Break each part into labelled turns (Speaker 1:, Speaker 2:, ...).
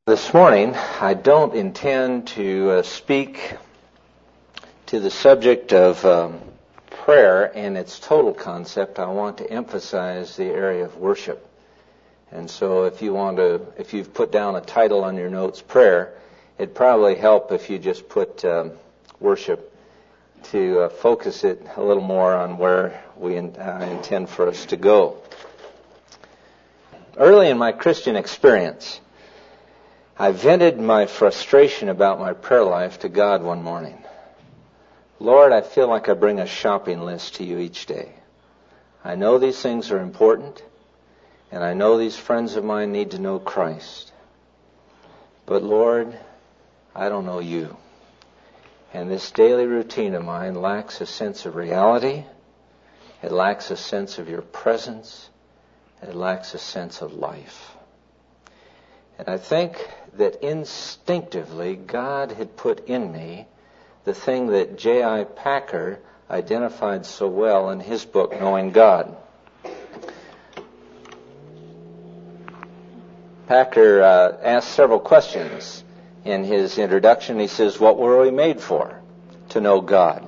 Speaker 1: This morning, I don't intend to speak to the subject of prayer and its total concept. I want to emphasize the area of worship. And so if you've put down a title on your notes, prayer, it'd probably help if you just put worship to focus it a little more on where we intend for us to go. Early in my Christian experience, I vented my frustration about my prayer life to God one morning. Lord, I feel like I bring a shopping list to you each day. I know these things are important, and I know these friends of mine need to know Christ. But Lord, I don't know you. And this daily routine of mine lacks a sense of reality. It lacks a sense of your presence. It lacks a sense of life. And I think that instinctively God had put in me the thing that J.I. Packer identified so well in his book, Knowing God. Packer asked several questions in his introduction. He says, what were we made for? To know God.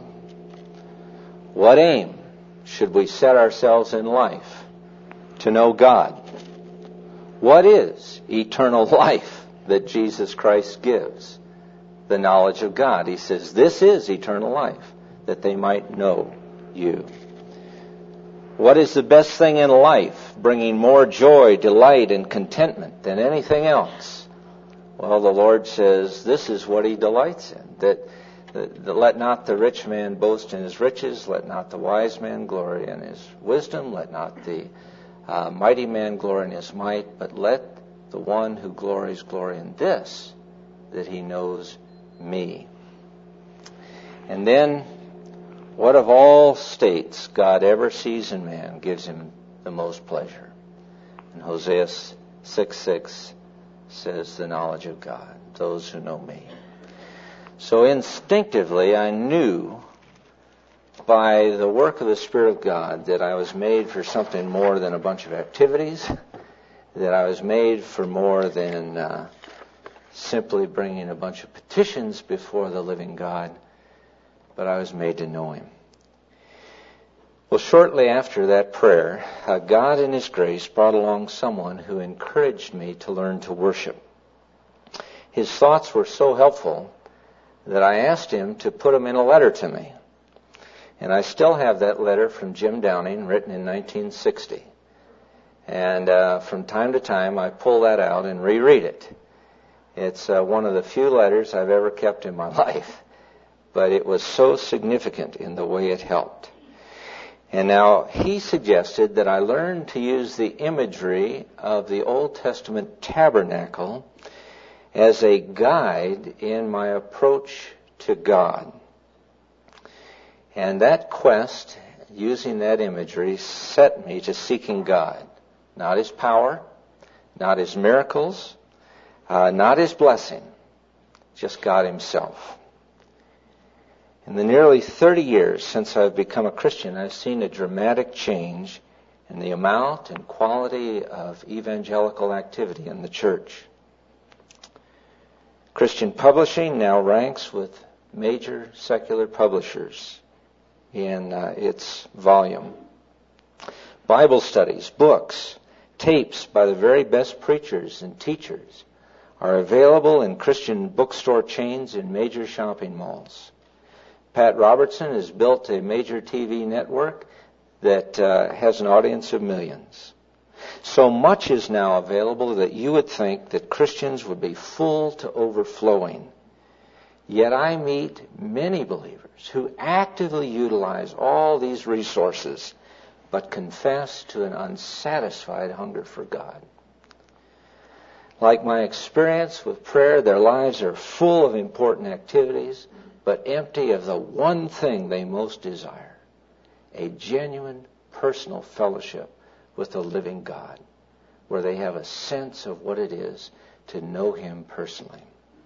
Speaker 1: What aim should we set ourselves in life? To know God. What is eternal life that Jesus Christ gives? The knowledge of God. He says, this is eternal life, that they might know you. What is the best thing in life, bringing more joy, delight, and contentment than anything else? Well, the Lord says, this is what He delights in, that let not the rich man boast in his riches, let not the wise man glory in his wisdom, let not the mighty man glory in his might, but let the one who glories glory in this, that he knows me. And then, what of all states God ever sees in man gives him the most pleasure? And Hosea 6:6 says, the knowledge of God, those who know me. So instinctively I knew by the work of the Spirit of God that I was made for something more than a bunch of activities, that I was made for more than simply bringing a bunch of petitions before the living God, but I was made to know Him. Well, shortly after that prayer, God in His grace brought along someone who encouraged me to learn to worship. His thoughts were so helpful that I asked him to put them in a letter to me. And I still have that letter from Jim Downing, written in 1960. And from time to time, I pull that out and reread it. It's one of the few letters I've ever kept in my life. But it was so significant in the way it helped. And now, he suggested that I learn to use the imagery of the Old Testament tabernacle as a guide in my approach to God. And that quest, using that imagery, set me to seeking God. Not His power, not His miracles, not His blessing, just God Himself. In the nearly 30 years since I've become a Christian, I've seen a dramatic change in the amount and quality of evangelical activity in the church. Christian publishing now ranks with major secular publishers in its volume. Bible studies, books, tapes by the very best preachers and teachers are available in Christian bookstore chains in major shopping malls. Pat Robertson has built a major TV network that has an audience of millions. So much is now available that you would think that Christians would be full to overflowing. Yet I meet many believers who actively utilize all these resources, but confess to an unsatisfied hunger for God. Like my experience with prayer, their lives are full of important activities, but empty of the one thing they most desire, a genuine personal fellowship with the living God, where they have a sense of what it is to know Him personally.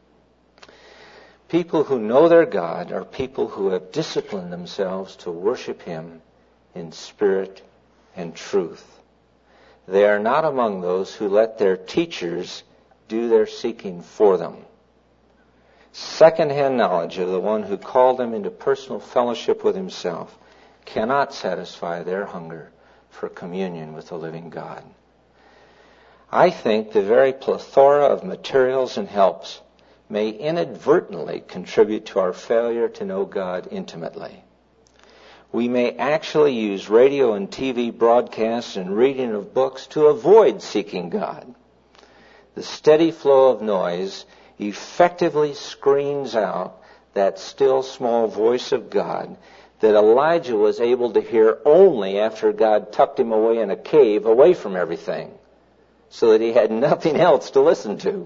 Speaker 1: People who know their God are people who have disciplined themselves to worship Him in spirit and truth. They are not among those who let their teachers do their seeking for them. Second-hand knowledge of the one who called them into personal fellowship with himself cannot satisfy their hunger for communion with the living God. I think the very plethora of materials and helps may inadvertently contribute to our failure to know God intimately. We may actually use radio and TV broadcasts and reading of books to avoid seeking God. The steady flow of noise effectively screens out that still small voice of God that Elijah was able to hear only after God tucked him away in a cave away from everything, so that he had nothing else to listen to.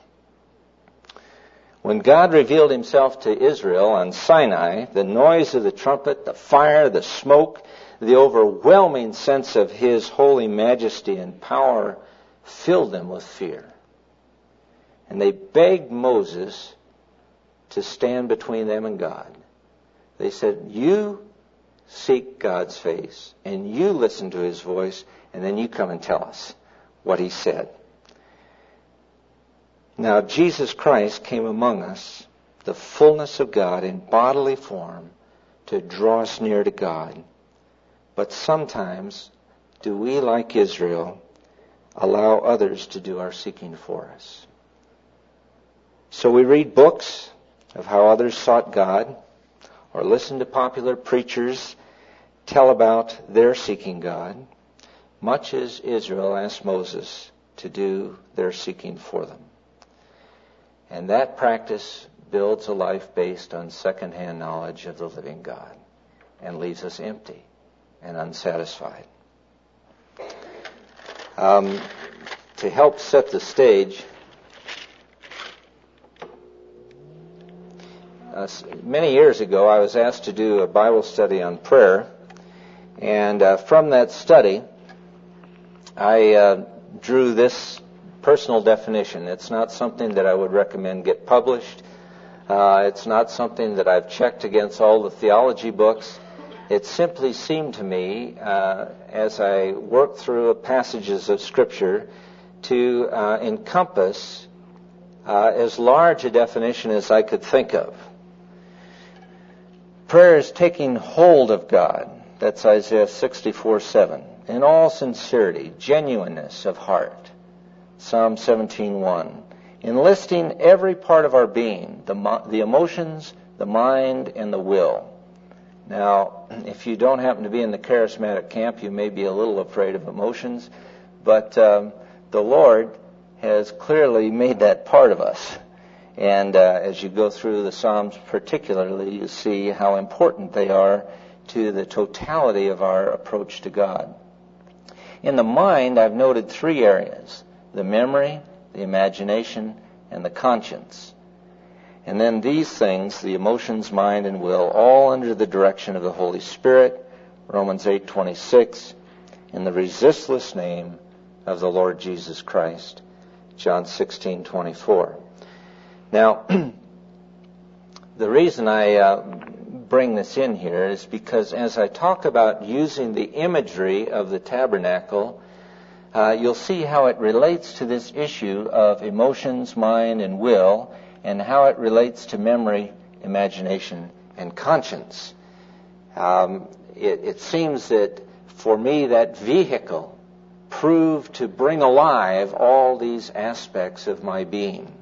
Speaker 1: When God revealed himself to Israel on Sinai, the noise of the trumpet, the fire, the smoke, the overwhelming sense of his holy majesty and power filled them with fear. And they begged Moses to stand between them and God. They said, you seek God's face, and you listen to his voice, and then you come and tell us what he said. Now, Jesus Christ came among us, the fullness of God in bodily form, to draw us near to God. But sometimes, do we, like Israel, allow others to do our seeking for us? So we read books of how others sought God, or listen to popular preachers tell about their seeking God, much as Israel asked Moses to do their seeking for them. And that practice builds a life based on second-hand knowledge of the living God and leaves us empty and unsatisfied. To help set the stage, many years ago I was asked to do a Bible study on prayer, and from that study I drew this personal definition. It's not something that I would recommend get published. It's not something that I've checked against all the theology books. It simply seemed to me, as I worked through passages of Scripture, to encompass as large a definition as I could think of. Prayer is taking hold of God. That's Isaiah 64:7. In all sincerity, genuineness of heart. Psalm 17:1. Enlisting every part of our being, the emotions, the mind, and the will. Now, if you don't happen to be in the charismatic camp, you may be a little afraid of emotions, but the Lord has clearly made that part of us. And as you go through the Psalms particularly, you see how important they are to the totality of our approach to God. In the mind, I've noted three areas: the memory, the imagination, and the conscience. And then these things, the emotions, mind, and will, all under the direction of the Holy Spirit, Romans 8:26, in the resistless name of the Lord Jesus Christ, John 16:24. Now, the reason I bring this in here is because as I talk about using the imagery of the tabernacle, you'll see how it relates to this issue of emotions, mind, and will, and how it relates to memory, imagination, and conscience. It seems that for me that vehicle proved to bring alive all these aspects of my being.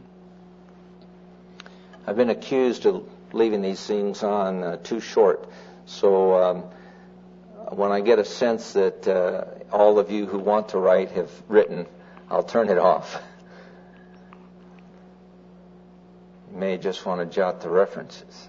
Speaker 1: I've been accused of leaving these things on too short, so when I get a sense that all of you who want to write have written, I'll turn it off. You may just want to jot the references.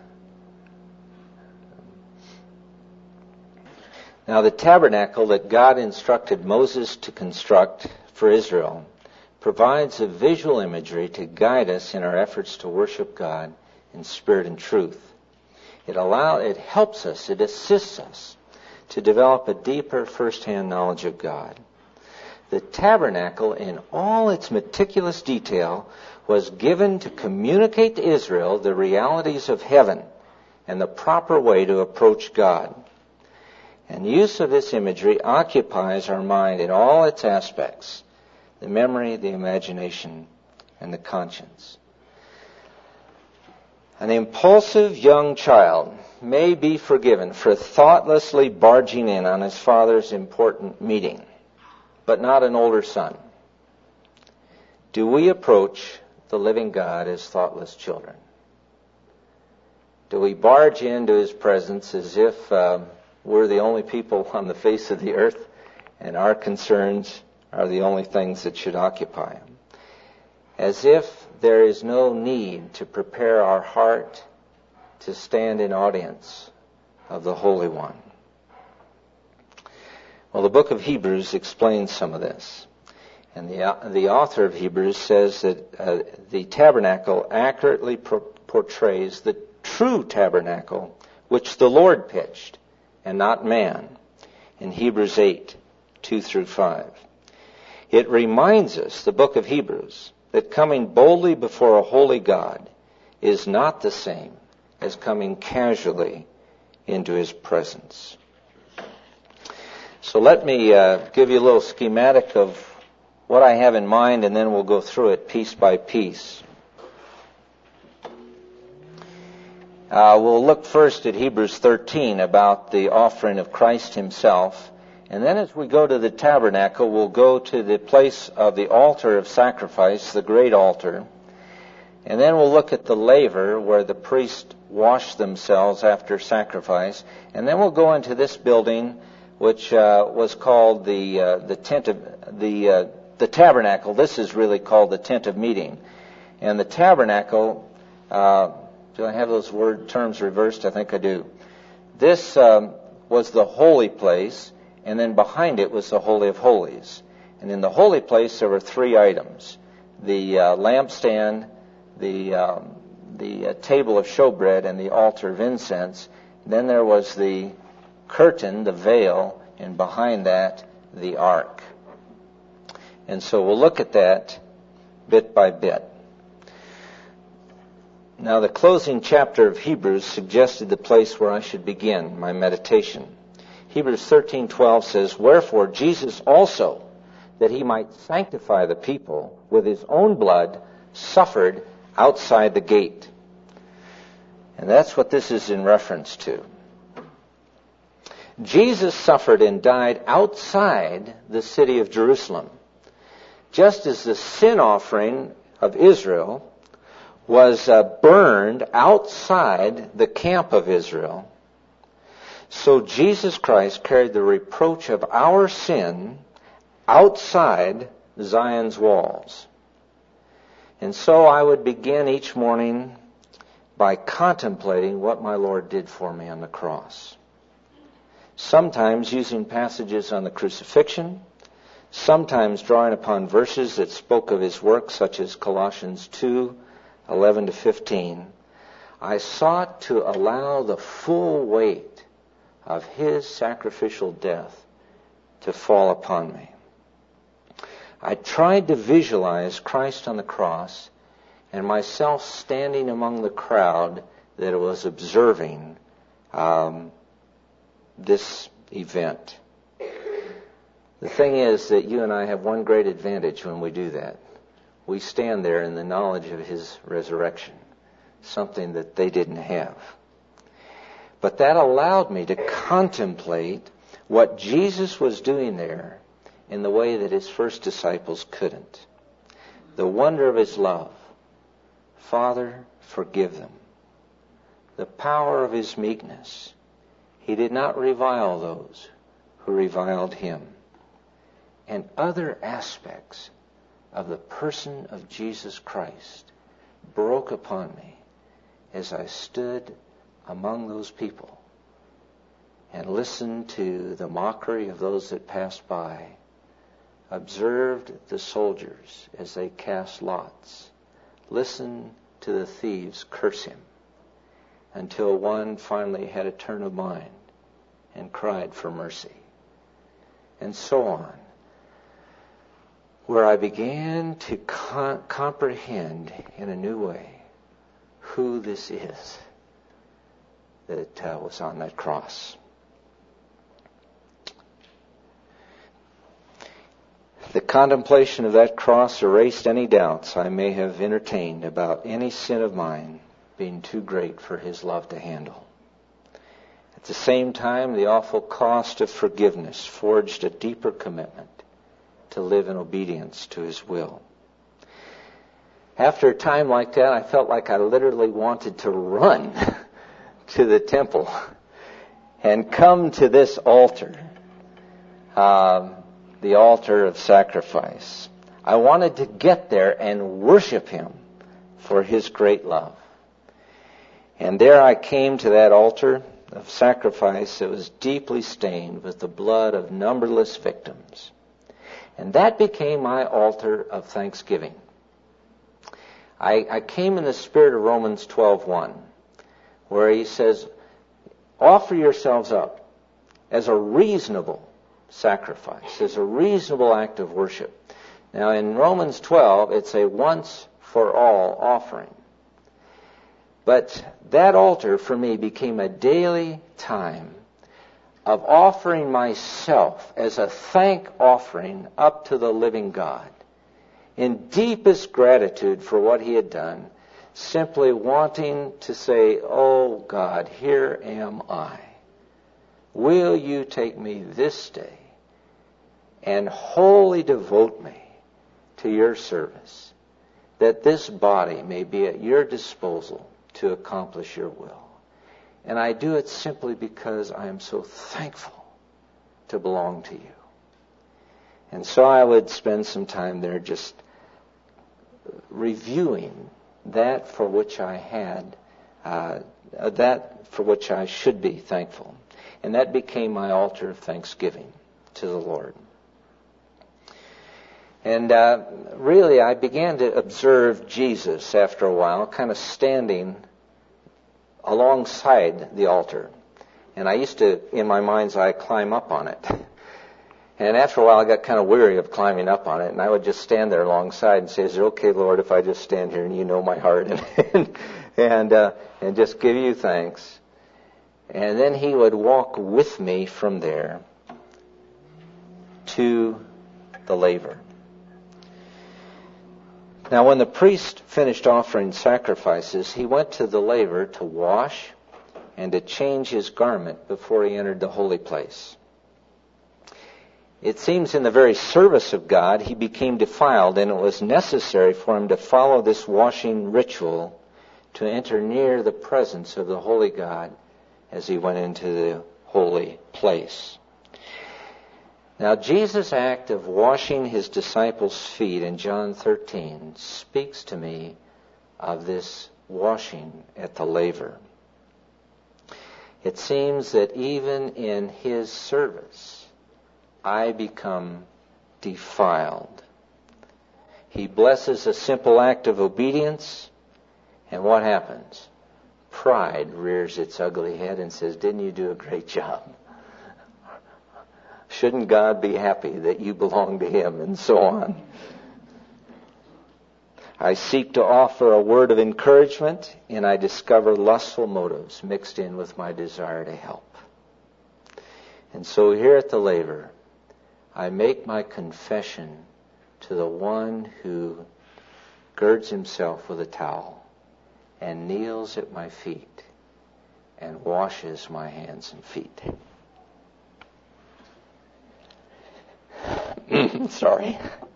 Speaker 1: Now, the tabernacle that God instructed Moses to construct for Israel provides a visual imagery to guide us in our efforts to worship God in spirit and truth. It helps us, it assists us to develop a deeper first-hand knowledge of God. The tabernacle, in all its meticulous detail, was given to communicate to Israel the realities of heaven and the proper way to approach God. And use of this imagery occupies our mind in all its aspects: the memory, the imagination, and the conscience. An impulsive young child may be forgiven for thoughtlessly barging in on his father's important meeting, but not an older son. Do we approach the living God as thoughtless children? Do we barge into His presence as if we're the only people on the face of the earth and our concerns are the only things that should occupy Him? As if there is no need to prepare our heart to stand in audience of the Holy One. Well, the book of Hebrews explains some of this. And the author of Hebrews says that the tabernacle accurately portrays the true tabernacle which the Lord pitched, and not man, in Hebrews 8, 2 through 5. It reminds us, the book of Hebrews, that coming boldly before a holy God is not the same as coming casually into His presence. So let me give you a little schematic of what I have in mind, and then we'll go through it piece by piece. We'll look first at Hebrews 13 about the offering of Christ Himself. And then as we go to the tabernacle, we'll go to the place of the altar of sacrifice, the great altar. And then we'll look at the laver where the priests washed themselves after sacrifice. And then we'll go into this building, which was called the tent of the tabernacle. This is really called the tent of meeting. And the tabernacle, do I have those terms reversed? I think I do. This was the holy place. And then behind it was the Holy of Holies. And in the holy place there were three items: the lampstand, the table of showbread, and the altar of incense. Then there was the curtain, the veil, and behind that, the ark. And so we'll look at that bit by bit. Now, the closing chapter of Hebrews suggested the place where I should begin my meditation. Hebrews 13:12 says, "Wherefore Jesus also, that He might sanctify the people with His own blood, suffered outside the gate." And that's what this is in reference to. Jesus suffered and died outside the city of Jerusalem. Just as the sin offering of Israel was burned outside the camp of Israel, so Jesus Christ carried the reproach of our sin outside Zion's walls. And so I would begin each morning by contemplating what my Lord did for me on the cross. Sometimes using passages on the crucifixion, sometimes drawing upon verses that spoke of His work, such as Colossians 2:11 to 15. I sought to allow the full weight of His sacrificial death to fall upon me. I tried to visualize Christ on the cross and myself standing among the crowd that was observing this event. The thing is that you and I have one great advantage when we do that. We stand there in the knowledge of His resurrection, something that they didn't have. But that allowed me to contemplate what Jesus was doing there in the way that His first disciples couldn't. The wonder of His love. Father, forgive them. The power of His meekness. He did not revile those who reviled Him. And other aspects of the person of Jesus Christ broke upon me as I stood among those people and listened to the mockery of those that passed by, observed the soldiers as they cast lots, listened to the thieves curse Him, until one finally had a turn of mind and cried for mercy, and so on, where I began to comprehend in a new way who this is that was on that cross. The contemplation of that cross erased any doubts I may have entertained about any sin of mine being too great for His love to handle. At the same time, the awful cost of forgiveness forged a deeper commitment to live in obedience to His will. After a time like that, I felt like I literally wanted to run to the temple and come to this altar, the altar of sacrifice. I wanted to get there and worship Him for His great love. And there I came to that altar of sacrifice that was deeply stained with the blood of numberless victims. And that became my altar of thanksgiving. I came in the spirit of Romans 12:1, where he says, offer yourselves up as a reasonable sacrifice, as a reasonable act of worship. Now in Romans 12, it's a once for all offering. But that altar for me became a daily time of offering myself as a thank offering up to the living God, in deepest gratitude for what He had done, simply wanting to say, oh God, here am I. Will you take me this day and wholly devote me to your service, that this body may be at your disposal to accomplish your will. And I do it simply because I am so thankful to belong to you. And so I would spend some time there just reviewing that for which I had, that for which I should be thankful. And that became my altar of thanksgiving to the Lord. And really, I began to observe Jesus after a while, kind of standing alongside the altar. And I used to, in my mind's eye, climb up on it. And after a while, I got kind of weary of climbing up on it, and I would just stand there alongside and say, is it okay, Lord, if I just stand here and you know my heart and just give you thanks? And then He would walk with me from there to the laver. Now, when the priest finished offering sacrifices, he went to the laver to wash and to change his garment before he entered the holy place. It seems in the very service of God, he became defiled, and it was necessary for him to follow this washing ritual to enter near the presence of the holy God as he went into the holy place. Now, Jesus' act of washing his disciples' feet in John 13 speaks to me of this washing at the laver. It seems that even in his service, I become defiled. He blesses a simple act of obedience, and what happens? Pride rears its ugly head and says, didn't you do a great job? Shouldn't God be happy that you belong to Him? And so on. I seek to offer a word of encouragement, and I discover lustful motives mixed in with my desire to help. And so here at the laver, I make my confession to the one who girds himself with a towel and kneels at my feet and washes my hands and feet. Sorry.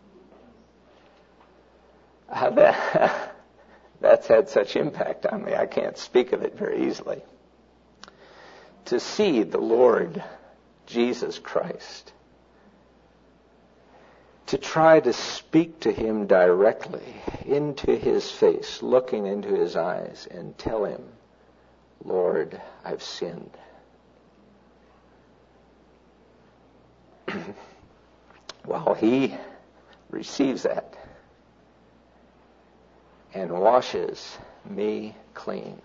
Speaker 1: That's had such impact on me, I can't speak of it very easily. To see the Lord Jesus Christ, to try to speak to Him directly into His face, looking into His eyes, and tell Him, Lord, I've sinned. While He receives that and washes me clean.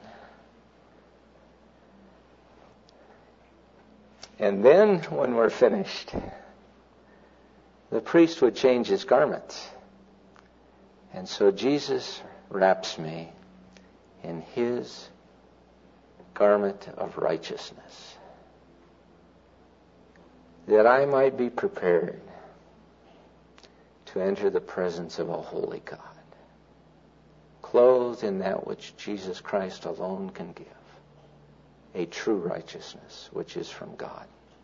Speaker 1: And then when we're finished, the priest would change his garments. And so Jesus wraps me in His garment of righteousness, that I might be prepared to enter the presence of a holy God, clothed in that which Jesus Christ alone can give, a true righteousness which is from God.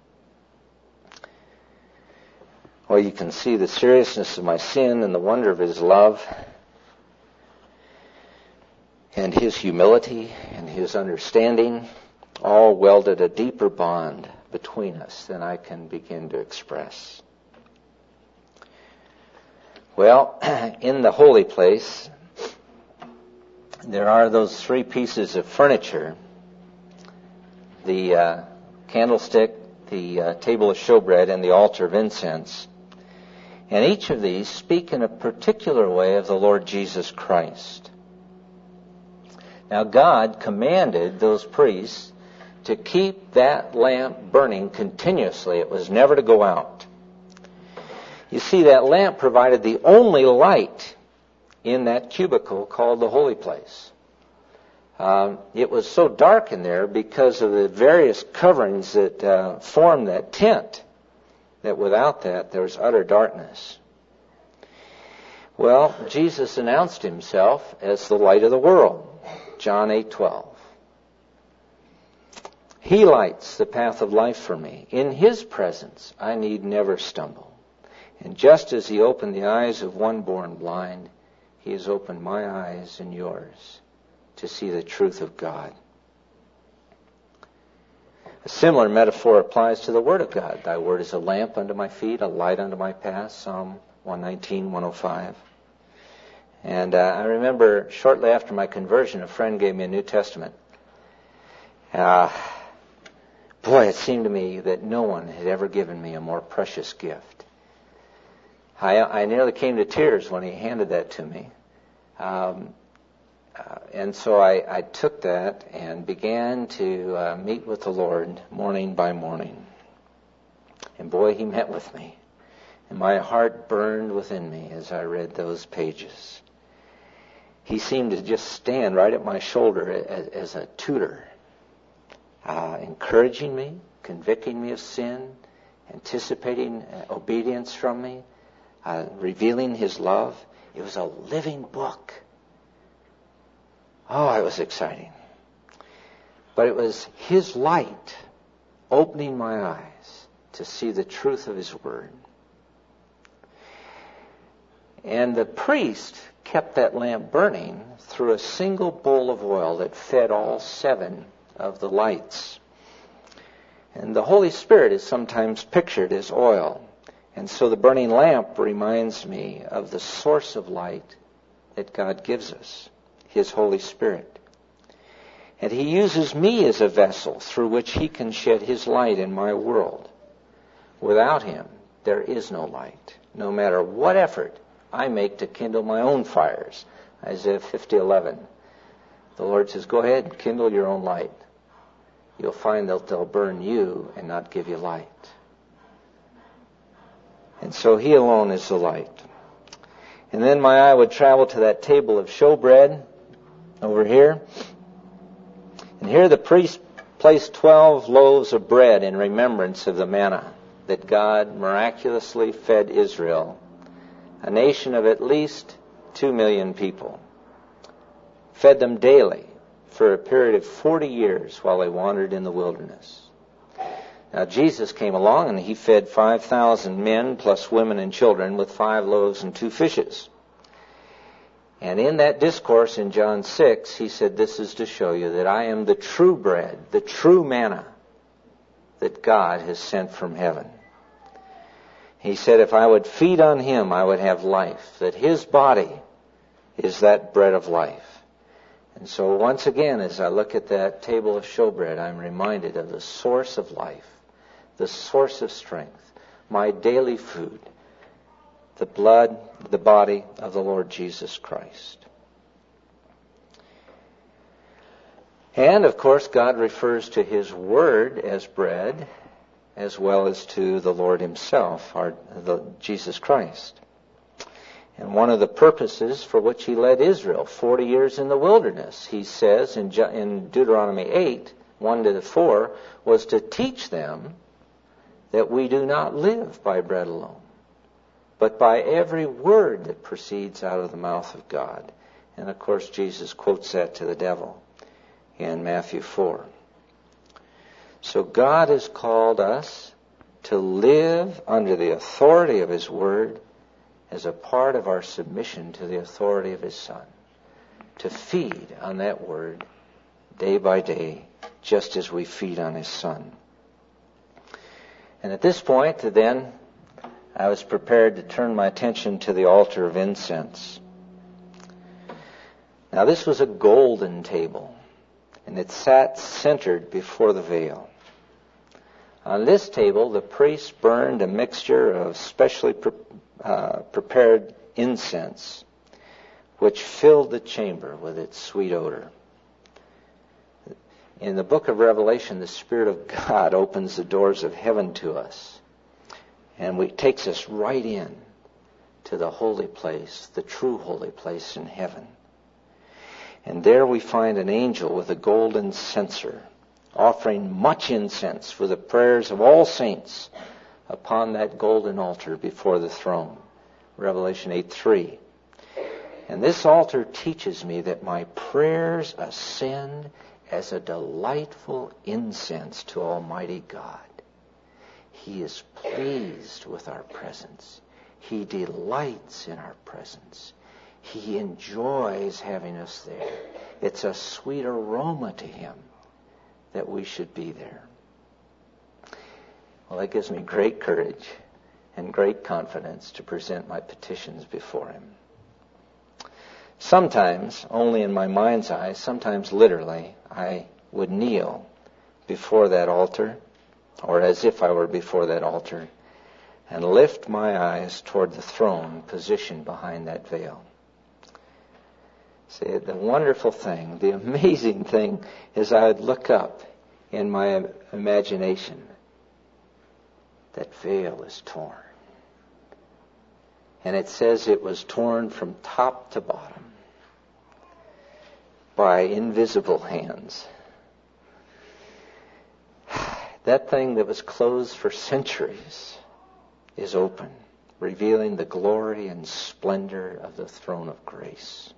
Speaker 1: Well, you can see the seriousness of my sin and the wonder of His love and His humility and His understanding all welded a deeper bond between us than I can begin to express. Well, in the holy place, there are those three pieces of furniture: the candlestick, the table of showbread, and the altar of incense. And each of these speak in a particular way of the Lord Jesus Christ. Now, God commanded those priests to keep that lamp burning continuously. It was never to go out. You see, that lamp provided the only light in that cubicle called the holy place. It was so dark in there because of the various coverings that formed that tent, that without that there was utter darkness. Well, Jesus announced Himself as the light of the world. John 8:12. He lights the path of life for me. In His presence I need never stumble. And just as He opened the eyes of one born blind, He has opened my eyes and yours to see the truth of God. A similar metaphor applies to the Word of God. Thy Word is a lamp unto my feet, a light unto my path, Psalm 119, 105. And I remember shortly after my conversion, a friend gave me a New Testament. Boy, it seemed to me that no one had ever given me a more precious gift. I nearly came to tears when he handed that to me. And so I took that and began to meet with the Lord morning by morning. And boy, He met with me. And my heart burned within me as I read those pages. He seemed to just stand right at my shoulder as a tutor, encouraging me, convicting me of sin, anticipating obedience from me, revealing His love. It was a living book. Oh, it was exciting. But it was His light opening my eyes to see the truth of His Word. And the priest kept that lamp burning through a single bowl of oil that fed all 7 of the lights. And the Holy Spirit is sometimes pictured as oil. And so the burning lamp reminds me of the source of light that God gives us, His Holy Spirit. And He uses me as a vessel through which He can shed His light in my world. Without Him, there is no light, no matter what effort I make to kindle my own fires. Isaiah 50:11. The Lord says, go ahead, kindle your own light. You'll find that they'll burn you and not give you light. And so He alone is the light. And then my eye would travel to that table of showbread over here. And here the priest placed 12 loaves of bread in remembrance of the manna that God miraculously fed Israel, a nation of at least 2 million people. Fed them daily for a period of 40 years while they wandered in the wilderness. Now Jesus came along and He fed 5,000 men plus women and children with 5 loaves and 2 fishes. And in that discourse in John 6, He said, this is to show you that I am the true bread, the true manna that God has sent from heaven. He said if I would feed on Him, I would have life, that His body is that bread of life. And so once again, as I look at that table of showbread, I'm reminded of the source of life, the source of strength, my daily food, the blood, the body of the Lord Jesus Christ. And, of course, God refers to His Word as bread, as well as to the Lord Himself, Jesus Christ. And one of the purposes for which He led Israel 40 years in the wilderness, He says in Deuteronomy 8, 1-4, was to teach them that we do not live by bread alone, but by every word that proceeds out of the mouth of God. And of course, Jesus quotes that to the devil in Matthew 4. So God has called us to live under the authority of His Word as a part of our submission to the authority of His Son, to feed on that Word day by day, just as we feed on His Son. And at this point, then, I was prepared to turn my attention to the altar of incense. Now, this was a golden table, and it sat centered before the veil. On this table, the priest burned a mixture of specially prepared incense, which filled the chamber with its sweet odor. In the book of Revelation, the Spirit of God opens the doors of heaven to us, and takes us right in to the holy place, the true holy place in heaven. And there we find an angel with a golden censer, offering much incense for the prayers of all saints upon that golden altar before the throne. Revelation 8:3. And this altar teaches me that my prayers ascend as a delightful incense to Almighty God. He is pleased with our presence. He delights in our presence. He enjoys having us there. It's a sweet aroma to Him that we should be there. Well, that gives me great courage and great confidence to present my petitions before Him. Sometimes, only in my mind's eye, sometimes literally, I would kneel before that altar, or as if I were before that altar, and lift my eyes toward the throne positioned behind that veil. See, the wonderful thing, the amazing thing, is I would look up in my imagination. That veil is torn. And it says it was torn from top to bottom by invisible hands. That thing that was closed for centuries is open, revealing the glory and splendor of the throne of grace.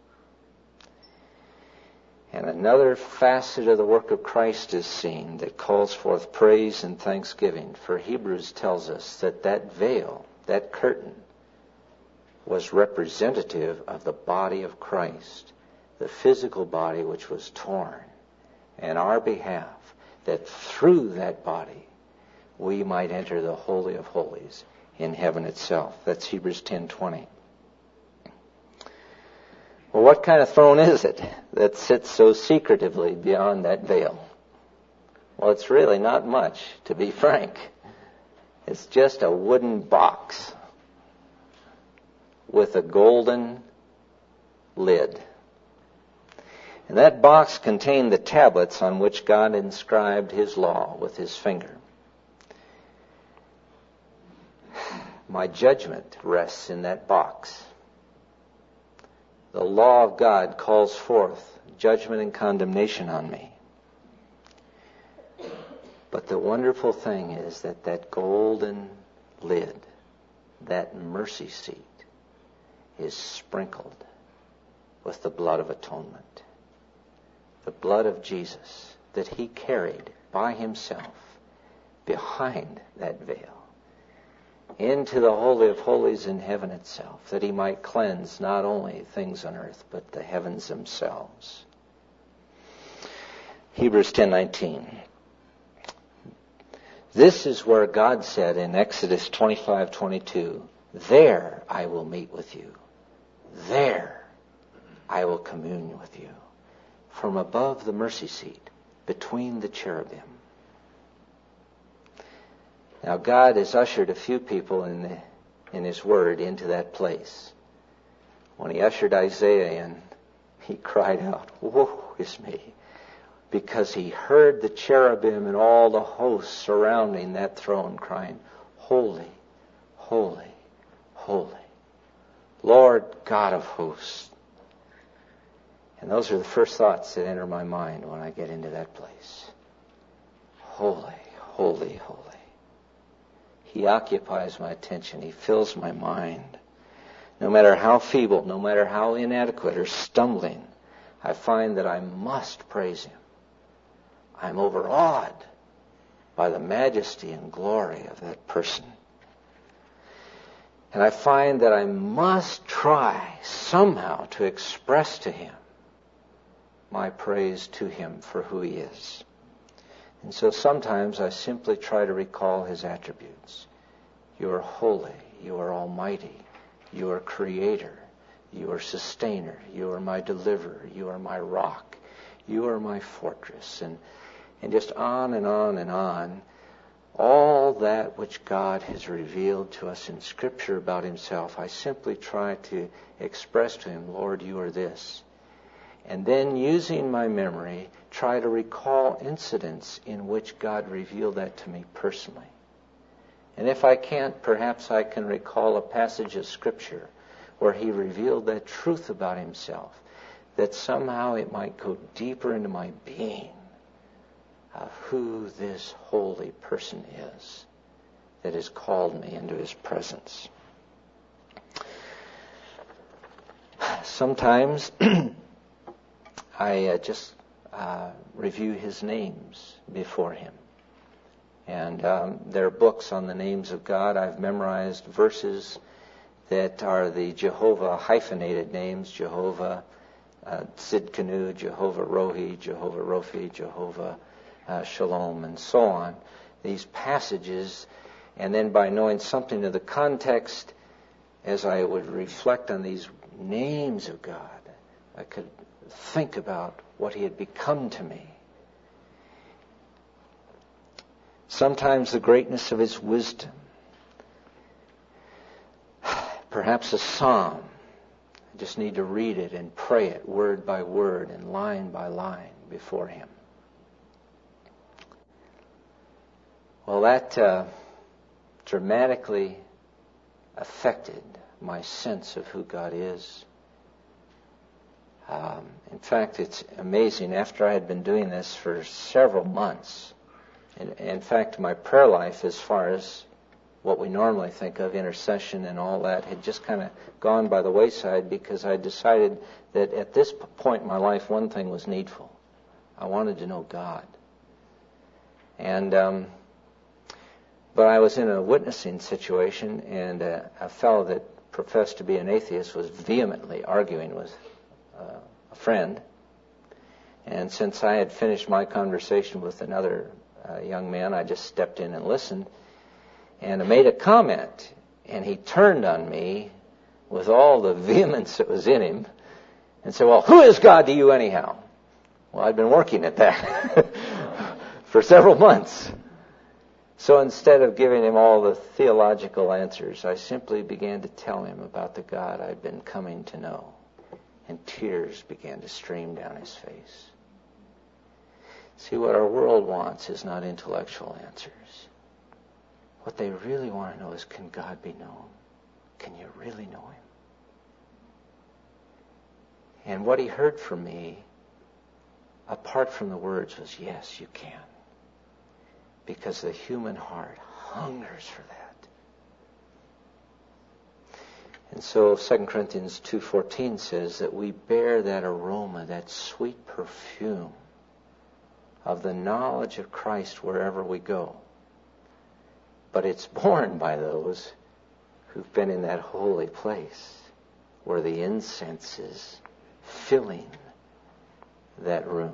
Speaker 1: And another facet of the work of Christ is seen that calls forth praise and thanksgiving. For Hebrews tells us that that veil, that curtain, was representative of the body of Christ, the physical body which was torn in our behalf, that through that body we might enter the Holy of Holies in heaven itself. That's Hebrews 10:20. Well, what kind of throne is it that sits so secretively beyond that veil? Well, it's really not much, to be frank. It's just a wooden box with a golden lid. And that box contained the tablets on which God inscribed His law with His finger. My judgment rests in that box. The law of God calls forth judgment and condemnation on me. But the wonderful thing is that that golden lid, that mercy seat, is sprinkled with the blood of atonement. The blood of Jesus that He carried by Himself behind that veil into the Holy of Holies in heaven itself, that He might cleanse not only things on earth, but the heavens themselves. Hebrews 10:19. This is where God said in Exodus 25:22, there I will meet with you. There I will commune with you. From above the mercy seat, between the cherubim. Now God has ushered a few people in His Word into that place. When He ushered Isaiah in, he cried out, woe is me, because he heard the cherubim and all the hosts surrounding that throne crying, holy, holy, holy, Lord God of hosts. And those are the first thoughts that enter my mind when I get into that place. Holy, holy, holy. He occupies my attention. He fills my mind. No matter how feeble, no matter how inadequate or stumbling, I find that I must praise Him. I'm overawed by the majesty and glory of that person. And I find that I must try somehow to express to Him my praise to Him for who He is. And so sometimes I simply try to recall His attributes. You are holy. You are almighty. You are creator. You are sustainer. You are my deliverer. You are my rock. You are my fortress. And just on and on and on. All that which God has revealed to us in Scripture about Himself, I simply try to express to Him, Lord, you are this. And then using my memory, try to recall incidents in which God revealed that to me personally. And if I can't, perhaps I can recall a passage of Scripture where He revealed that truth about Himself, that somehow it might go deeper into my being of who this holy person is that has called me into His presence. Sometimes I just review His names before Him. And there are books on the names of God. I've memorized verses that are the Jehovah hyphenated names, Jehovah Tzidkenu, Jehovah Rohi, Jehovah Rophi, Jehovah Shalom, and so on. These passages, and then by knowing something of the context, as I would reflect on these names of God, I could think about what He had become to me. Sometimes the greatness of His wisdom. Perhaps a psalm. I just need to read it and pray it word by word and line by line before Him. Well, that dramatically affected my sense of who God is. In fact, it's amazing. After I had been doing this for several months, in fact, my prayer life, as far as what we normally think of, intercession and all that, had just kind of gone by the wayside because I decided that at this point in my life, one thing was needful. I wanted to know God. And but I was in a witnessing situation, and a fellow that professed to be an atheist was vehemently arguing with a friend. And since I had finished my conversation with another young man, I just stepped in and listened. And I made a comment, and he turned on me with all the vehemence that was in him and said, well, who is God to you anyhow? Well, I'd been working at that for several months. So instead of giving him all the theological answers, I simply began to tell him about the God I'd been coming to know. And tears began to stream down his face. See, what our world wants is not intellectual answers. What they really want to know is, can God be known? Can you really know Him? And what he heard from me, apart from the words, was, yes, you can. Because the human heart hungers for that. And so 2 Corinthians 2:14 says that we bear that aroma, that sweet perfume of the knowledge of Christ wherever we go. But it's borne by those who've been in that holy place where the incense is filling that room.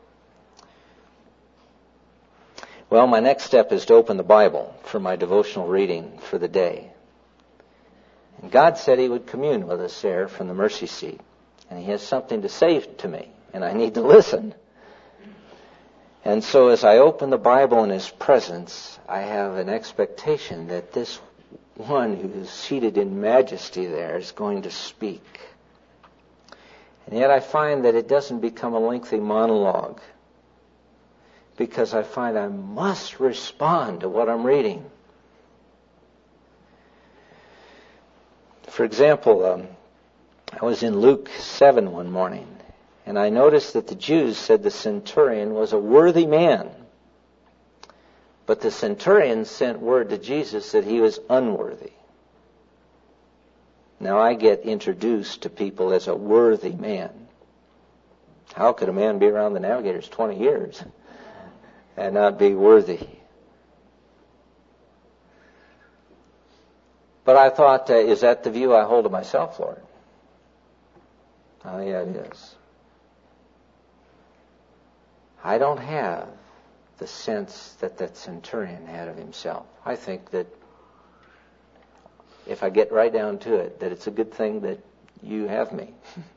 Speaker 1: Well, my next step is to open the Bible for my devotional reading for the day. And God said He would commune with us there from the mercy seat. And He has something to say to me, and I need to listen. And so as I open the Bible in His presence, I have an expectation that this one who is seated in majesty there is going to speak. And yet I find that it doesn't become a lengthy monologue, because I find I must respond to what I'm reading. For example, I was in Luke 7 one morning, and I noticed that the Jews said the centurion was a worthy man. But the centurion sent word to Jesus that he was unworthy. Now I get introduced to people as a worthy man. How could a man be around the Navigators 20 years and not be worthy? But I thought, is that the view I hold of myself, Lord? Oh, yeah, it is. I don't have the sense that that centurion had of himself. I think that if I get right down to it, that it's a good thing that you have me.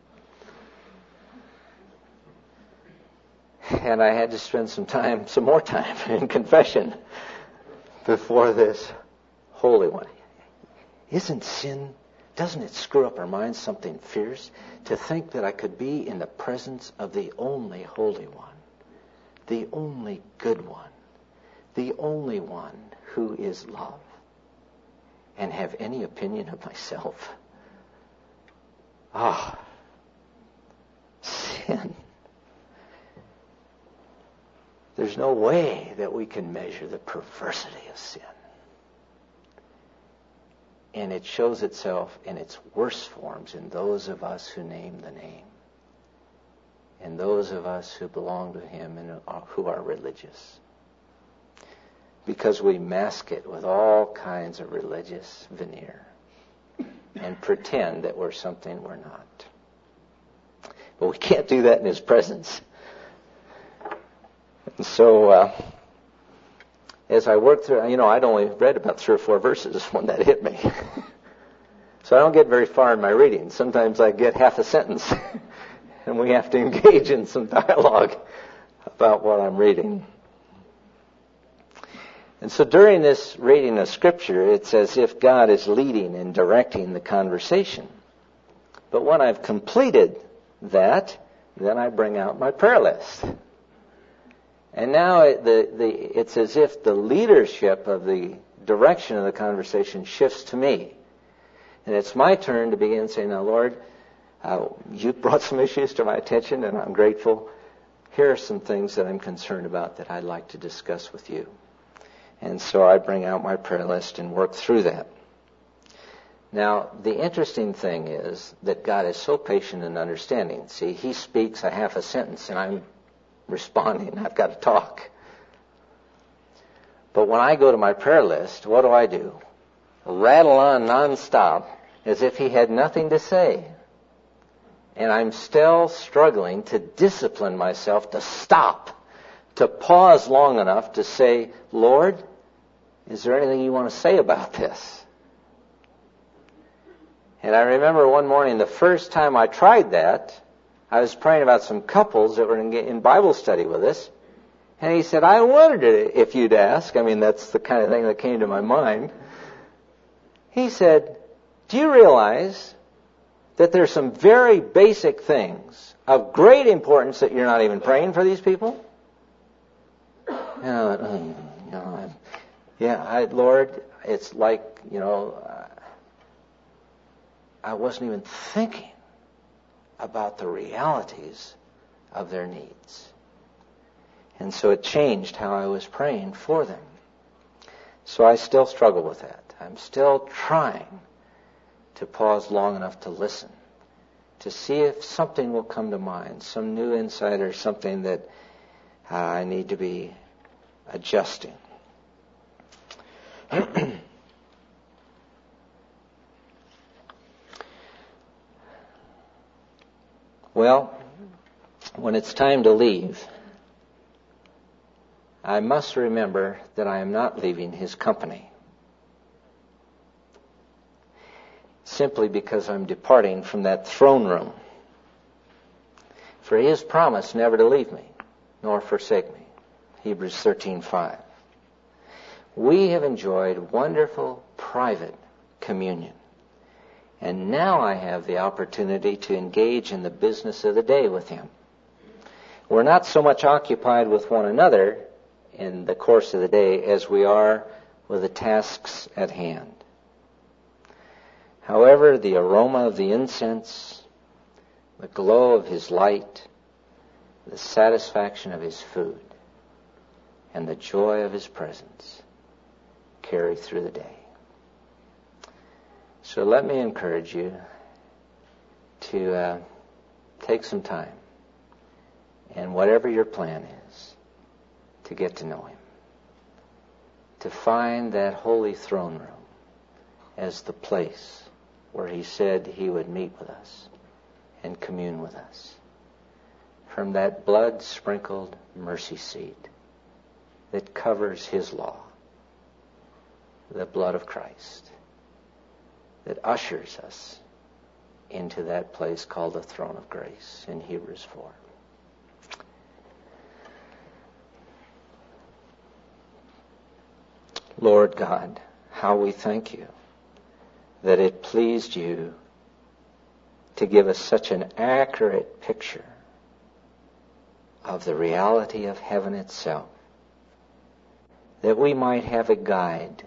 Speaker 1: And I had to spend some more time in confession before this Holy One. Isn't sin, doesn't it screw up our minds something fierce to think that I could be in the presence of the only Holy One, the only good one, the only one who is love, and have any opinion of myself? Sin. There's no way that we can measure the perversity of sin. And it shows itself in its worst forms in those of us who name the name, and those of us who belong to Him and who are religious. Because we mask it with all kinds of religious veneer and pretend that we're something we're not. But we can't do that in His presence. And so, as I worked through, I'd only read about 3 or 4 verses when that hit me. So I don't get very far in my reading. Sometimes I get half a sentence, and we have to engage in some dialogue about what I'm reading. And so during this reading of Scripture, it's as if God is leading and directing the conversation. But when I've completed that, then I bring out my prayer list. And now it's as if the leadership of the direction of the conversation shifts to me. And it's my turn to begin saying, now, Lord, you brought some issues to my attention, and I'm grateful. Here are some things that I'm concerned about that I'd like to discuss with you. And so I bring out my prayer list and work through that. Now, the interesting thing is that God is so patient and understanding. See, He speaks a half a sentence, and I'm responding. I've got to talk. But when I go to my prayer list, what do? Rattle on nonstop as if He had nothing to say. And I'm still struggling to discipline myself to stop, to pause long enough to say, Lord, is there anything you want to say about this? And I remember one morning, the first time I tried that, I was praying about some couples that were in Bible study with us. And he said, I wondered if you'd ask. I mean, that's the kind of thing that came to my mind. He said, do you realize that there's some very basic things of great importance that you're not even praying for these people? And I went, Lord, it's like, I wasn't even thinking about the realities of their needs. And so it changed how I was praying for them. So I still struggle with that. I'm still trying to pause long enough to listen, to see if something will come to mind, some new insight or something that I need to be adjusting. Well, when it's time to leave, I must remember that I am not leaving His company, simply because I'm departing from that throne room. For He has promised never to leave me, nor forsake me. Hebrews 13:5. We have enjoyed wonderful private communion. And now I have the opportunity to engage in the business of the day with Him. We're not so much occupied with one another in the course of the day as we are with the tasks at hand. However, the aroma of the incense, the glow of His light, the satisfaction of His food and the joy of His presence carry through the day. So let me encourage you to take some time, and whatever your plan is, to get to know Him, to find that holy throne room as the place where He said He would meet with us and commune with us, from that blood-sprinkled mercy seat that covers His law, the blood of Christ, that ushers us into that place called the throne of grace in Hebrews 4. Lord God, how we thank You that it pleased You to give us such an accurate picture of the reality of heaven itself, that we might have a guide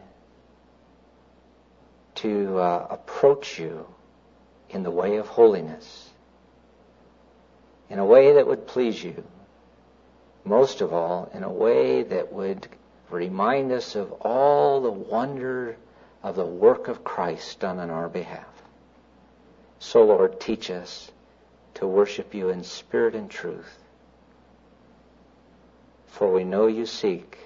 Speaker 1: to approach You in the way of holiness, in a way that would please You, most of all, in a way that would remind us of all the wonder of the work of Christ done on our behalf. So, Lord, teach us to worship You in spirit and truth, for we know You seek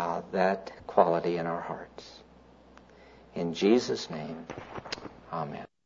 Speaker 1: that quality in our hearts. In Jesus' name, amen.